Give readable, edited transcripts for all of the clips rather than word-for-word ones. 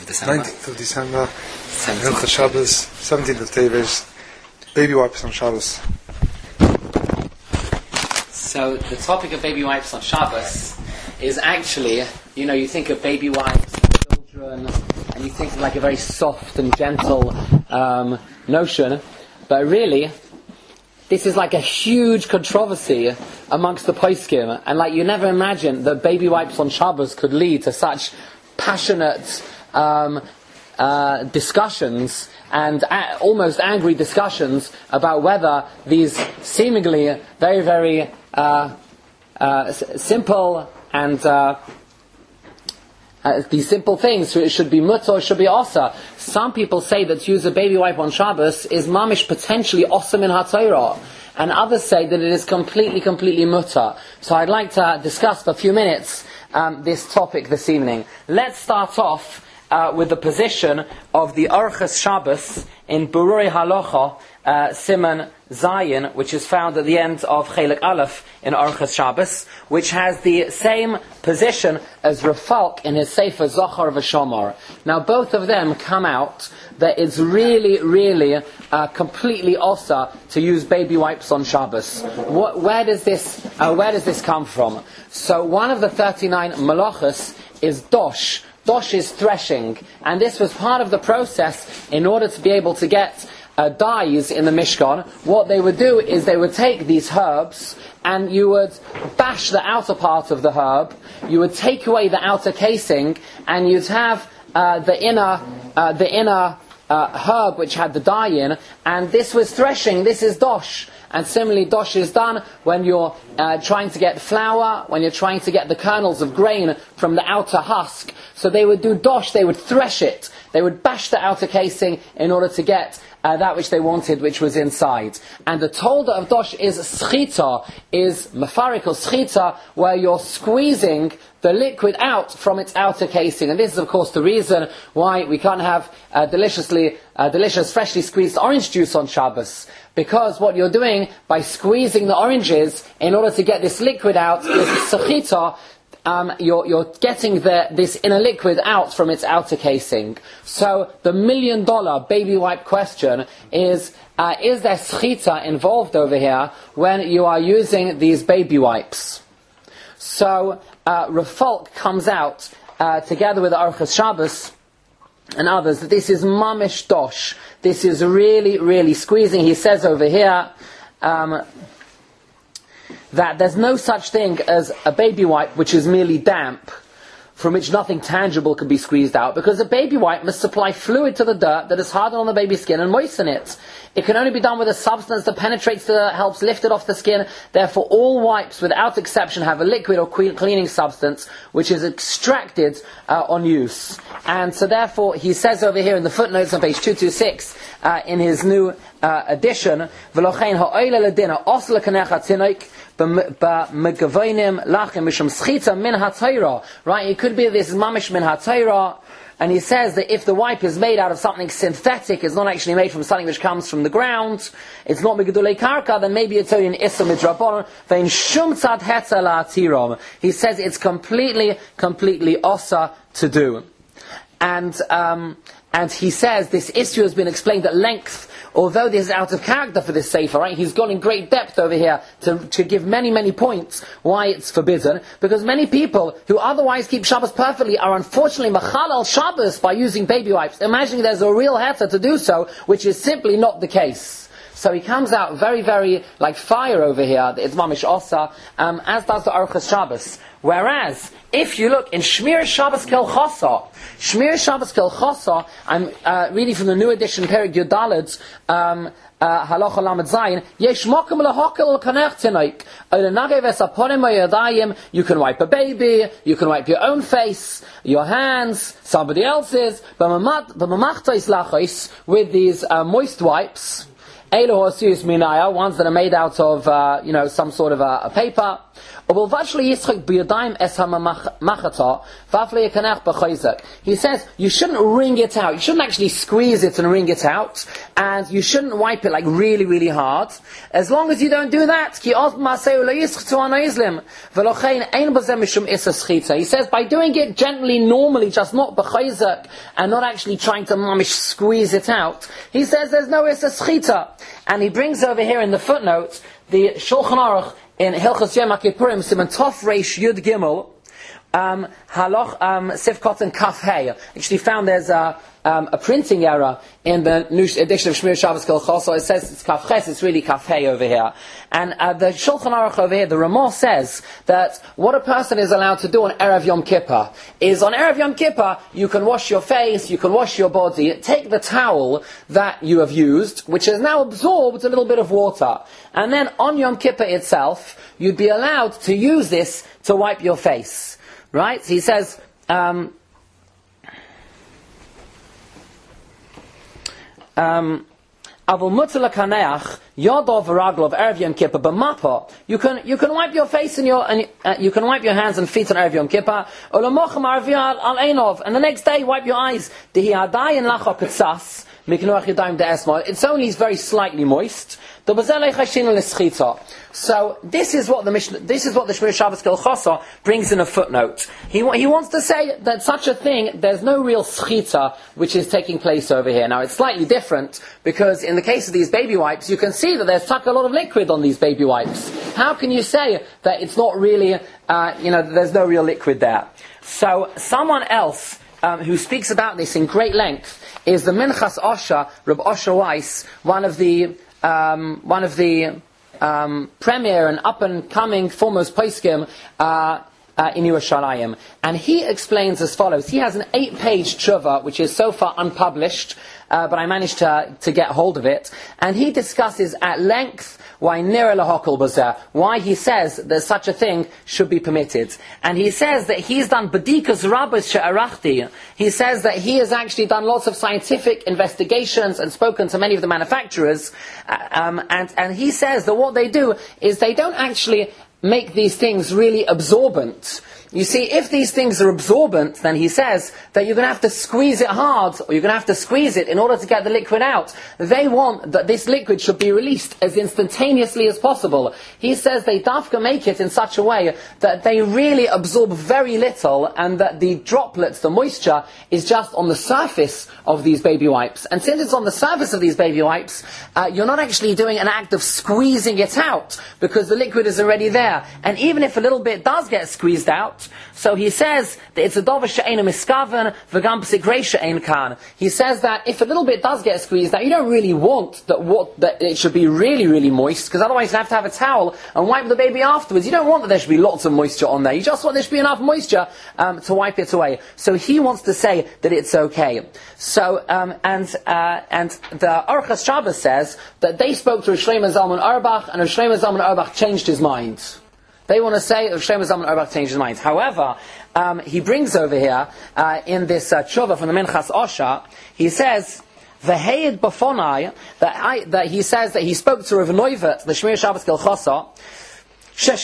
December. 19th of December. Hilchos Shabbos. 17th of Teves. Baby wipes on Shabbos. So the topic of baby wipes on Shabbos is actually, you think of baby wipes, children, and you think of like a very soft and gentle notion, but really, this is like a huge controversy amongst the poskim, and like you never imagined that baby wipes on Shabbos could lead to such passionate discussions and almost angry discussions about whether these seemingly very, very simple and these simple things should be mutter or should be osa. Some people say that to use a baby wipe on Shabbos is mamish potentially osa min haTorah, and others say that it is completely mutter. So I'd like to discuss for a few minutes this topic this evening. Let's start off with the position of the Orchos Shabbos in Bururei Halacha Siman Zayin, which is found at the end of Chelik Aleph in Orchos Shabbos, which has the same position as Rafalk in his Sefer Zohar V'Shomar. Now both of them come out that it's really completely osa to use baby wipes on Shabbos. Where does this come from? So one of the 39 malachos is dosh. Dosh is threshing, and this was part of the process in order to be able to get dyes in the Mishkan. What they would do is they would take these herbs and you would bash the outer part of the herb, you would take away the outer casing, and you'd have the inner herb which had the dye in, and this was threshing, this is dosh. And similarly, dosh is done when you're trying to get flour, when you're trying to get the kernels of grain from the outer husk. So they would do dosh, they would thresh it, they would bash the outer casing in order to get that which they wanted, which was inside. And the tolda of dosh is schita, is mafarik or schita, where you're squeezing the liquid out from its outer casing. And this is of course the reason why we can't have delicious freshly squeezed orange juice on Shabbos. Because what you're doing by squeezing the oranges in order to get this liquid out is schita. You're getting this inner liquid out from its outer casing. So the $1 million baby wipe question is there schita involved over here when you are using these baby wipes? So Rafalk comes out together with the Orchos Shabbos and others that this is mamish dosh. This is really squeezing. He says over here that there's no such thing as a baby wipe which is merely damp, from which nothing tangible can be squeezed out, because a baby wipe must supply fluid to the dirt that is hardened on the baby's skin and moisten it. It can only be done with a substance that penetrates the dirt, helps lift it off the skin. Therefore, all wipes, without exception, have a liquid or cleaning substance which is extracted on use. And so therefore, he says over here in the footnotes on page 226, in his new edition, V'lochein ha'oyle l'dina os l'kanecha tinoik, right, it could be this is mamish min haTorah, and he says that if the wipe is made out of something synthetic, it's not actually made from something which comes from the ground, it's not megedulei karka, then maybe it's only an issa midrabanan. Vein shum tzad hetza la'atirom. He says it's completely osa to do, and he says this issue has been explained at length. Although this is out of character for this sefer, right? He's gone in great depth over here to give many points why it's forbidden. Because many people who otherwise keep Shabbos perfectly are unfortunately machal al Shabbos by using baby wipes, imagining there's a real heter to do so, which is simply not the case. So he comes out very like fire over here. It's mamish osa, as does the Orchos Shabbos. Whereas, if you look in Shmir Shabbos Kel Chosa, I'm reading from the new edition, Perik Yudalad, Halacha Lamed Zayin, Yesh Mokum Lehokel Kanech Tinoik, Olenage Vesaponim Yadayim, you can wipe a baby, you can wipe your own face, your hands, somebody else's, B'mamachtais Lachos, with these moist wipes, ones that are made out of, some sort of a paper. He says you shouldn't wring it out. You shouldn't actually squeeze it and wring it out, and you shouldn't wipe it like really, really hard. As long as you don't do that, he says by doing it gently, normally, just not b'chayzak, and not actually trying to mamish squeeze it out, he says there's no issa schita. And he brings over here in the footnote the Shulchan Aruch in Hilchos Yom HaKippurim, Siman Tov Reish Yud Gimel, Haloch Sifkot and Kaf Hey. Actually found there's a printing error in the new edition of Shmir Shabbos Kol Chosor. It says it's Kaf Ches, it's really Kaf Hey over here. And the Shulchan Aruch over here, the Ramah says that what a person is allowed to do on Erev Yom Kippur is on Erev Yom Kippur, you can wash your face, you can wash your body, take the towel that you have used, which has now absorbed a little bit of water, and then on Yom Kippur itself, you'd be allowed to use this to wipe your face. Right? He says, Avol mutzah l'kaneach yodov v'raglov erev Yom Kippur b'mapa. You can wipe your face and you can wipe your hands and feet on erev Yom Kippur. Olamochem arvia al einov, and the next day wipe your eyes. Dehi adayin lacha katsas miknuach yadayim de'esma. It's only very slightly moist. So this is what the Shmir Shabbos Kol Chosor brings in a footnote. He wants to say that such a thing, there's no real schita which is taking place over here. Now it's slightly different because in the case of these baby wipes, you can see that there's stuck a lot of liquid on these baby wipes. How can you say that it's not really, there's no real liquid there? So someone else who speaks about this in great length is the Minchas Osha, Reb Osha Weiss, one of the premier and up-and-coming foremost poskim in Yerushalayim. And he explains as follows. He has an 8-page tshuva, which is so far unpublished, but I managed to get hold of it. And he discusses at length why he says that such a thing should be permitted. And he says that he's done bedikas rabbis she'arachti. He says that he has actually done lots of scientific investigations and spoken to many of the manufacturers. And he says that what they do is they don't actually make these things really absorbent. You see, if these things are absorbent, then he says that you're going to have to squeeze it hard, or you're going to have to squeeze it in order to get the liquid out. They want that this liquid should be released as instantaneously as possible. He says they dafka make it in such a way that they really absorb very little, and that the droplets, the moisture, is just on the surface of these baby wipes. And since it's on the surface of these baby wipes, you're not actually doing an act of squeezing it out, because the liquid is already there. And even if a little bit does get squeezed out, so he says that it's a dover she'ena miskaven v'gam p'sigrei she'en kan. He says that if a little bit does get squeezed out, you don't really want that it should be really, really moist, because otherwise you have to have a towel and wipe the baby afterwards. You don't want that there should be lots of moisture on there. You just want there should be enough moisture to wipe it away. So he wants to say that it's okay. So and the Orchos Shabbos says that they spoke to Rosh Shlomo Zalman Auerbach, and Rosh Shlomo Zalman Auerbach changed his mind. They want to say Rosh Shlomo Zalman Auerbach changed his mind. However, he brings over here in this tshuva from the Minchas Osha, he says v'heid b'fonai that he says that he spoke to Rav Neuvet, the Shmir Shabbos Kol Chosor, that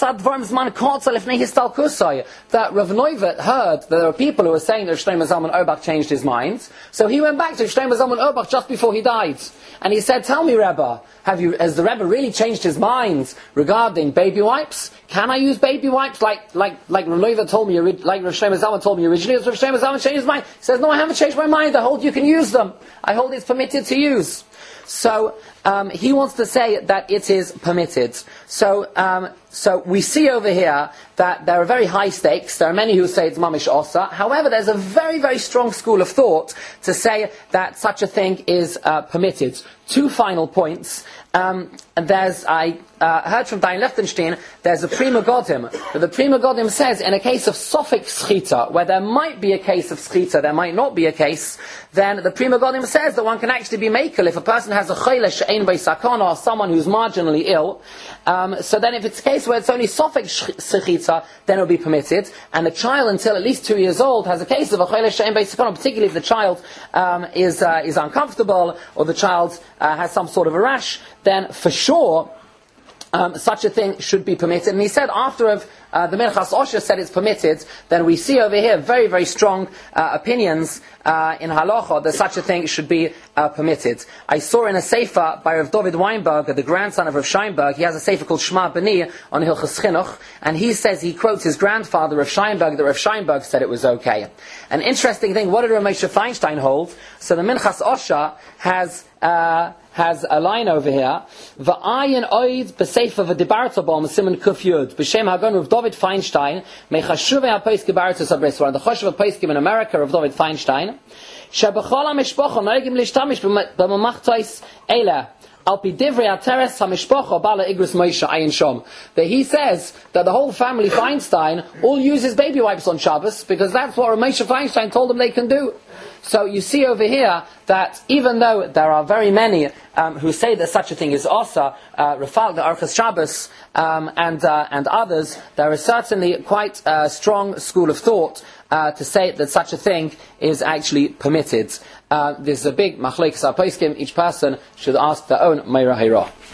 Rav Neuvet heard that there were people who were saying that Shlomo Zalman Auerbach changed his mind. So he went back to Shlomo Zalman Auerbach just before he died. And he said, tell me, Rebbe, has the Rebbe really changed his mind regarding baby wipes? Can I use baby wipes like Rav Neuvet told me, like Rav Shlomo Zalman told me originally? Has Rav Shlomo Zalman changed his mind? He says, no, I haven't changed my mind. I hold you can use them. I hold it's permitted to use. So he wants to say that it is permitted. So we see over here that there are very high stakes. There are many who say it's mamish osa. However, there's a very, very strong school of thought to say that such a thing is permitted. 2 final points. I heard from Dayan Lichtenstein, there's a Prima Godim. The Prima Godim says, in a case of Sofik Schita, where there might be a case of Schita, there might not be a case, then the Prima Godim says that one can actually be makel if a person has a Chayla She'ein Bei Sakana, or someone who's marginally ill. So then if it's a case where it's only Sofik Schita, then it'll be permitted. And a child until at least 2 years old has a case of a Chayla She'ein Bei Sakana, particularly if the child is uncomfortable, or the child has some sort of a rash, then for sure such a thing should be permitted. And he said after the Minchas Osher said it's permitted, then we see over here very, very strong opinions in halacha that such a thing should be permitted. I saw in a sefer by Rav David Weinberg, the grandson of Rav Scheinberg, he has a sefer called Shema B'ni on Hilchos Chinuch, and he says, he quotes his grandfather Rav Scheinberg, that Rav Scheinberg said it was okay. An interesting thing, what did Rav Moshe Feinstein hold? So the Minchas Osher has a line over here. V'ayin oid b'seifa v'dibarta b'om siman kuf yud b'shem hagon Rav David Feinstein mechashuvei ha'poiskim b'artus habris. The choshev ha'poiskim in America, Rav David Feinstein, shebechol ha'mishpocha noegim lishtamish b'mamachtais eila al pi divrei ha'teres ha'mishpocha bala igros Moshe ayin shom. That he says that the whole family Feinstein all uses baby wipes on Shabbos because that's what Rav Moshe Feinstein told them they can do. So you see over here that even though there are very many who say that such a thing is asa, Rafal, the Archas Shabbos, and others, there is certainly quite a strong school of thought to say that such a thing is actually permitted. There's a big machlekes haposkim. Each person should ask their own meirah hirah.